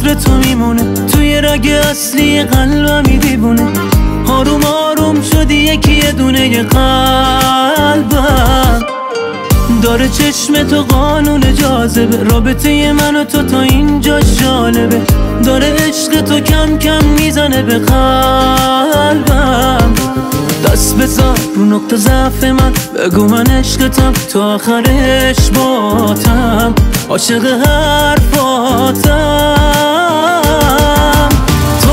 عطر تو میمونه توی رگ اصلی قلبمی دیوونه. آروم آروم شدی یکی دونه قلبم. داره چشم تو قانون جاذبه، رابطه من و تو تا اینجا جالبه. داره عشق تو کم کم میزنه به قلبم. دست بذار رو نقطه ضعف من، بگو من عشقتم تا آخرش باتم، عاشق حرفاتم. تو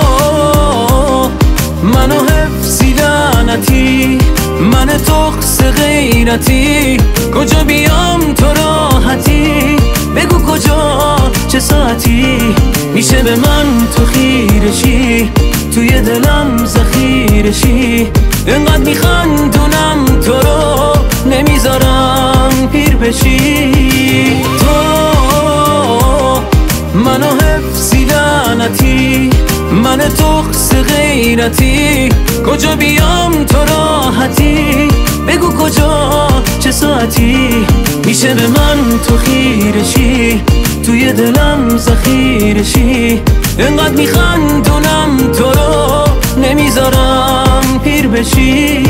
منو حفظی لعنتی، من تقص غیرتی، کجا بیام تو راحتی، بگو کجا چه ساعتی میشه به من تو خیرشی، توی دلم ذخیرشی. انقدر میخندونم تو رو نمیذارم پیر بشی. تو منو حفظی لعنتی، من تقص غیرتی، کجا بیام تو راحتی، بگو کجا چه ساعتی میشه به من تو خیرشی، توی دلم ذخیرشی. انقدر میخندونم تو رو نمیذارم پیر بشی.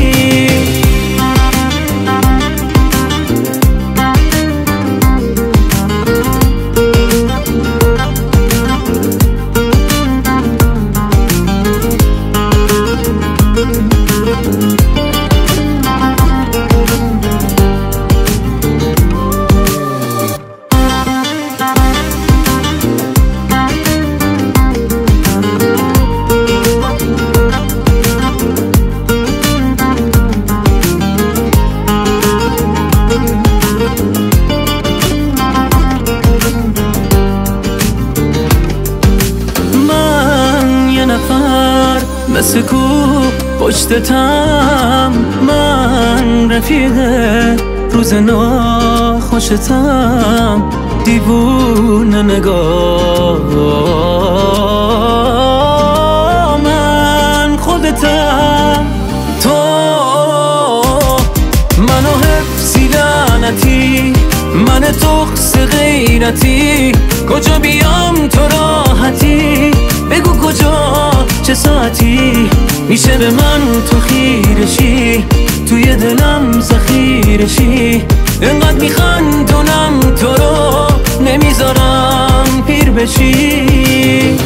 مثل کو پشتتم، من رفیق روز ناخوشتم، دیوونه نگاه من خودتم. تو منو حفظی لعنتی، من تقص غیرتی، کجا بیام تو راحتی، بگو کجا چه ساعتی میشه به من تو خیرشی، توی دلم ذخیرشی. انقدر میخندونم تو رو نمیذارم پیر بشی.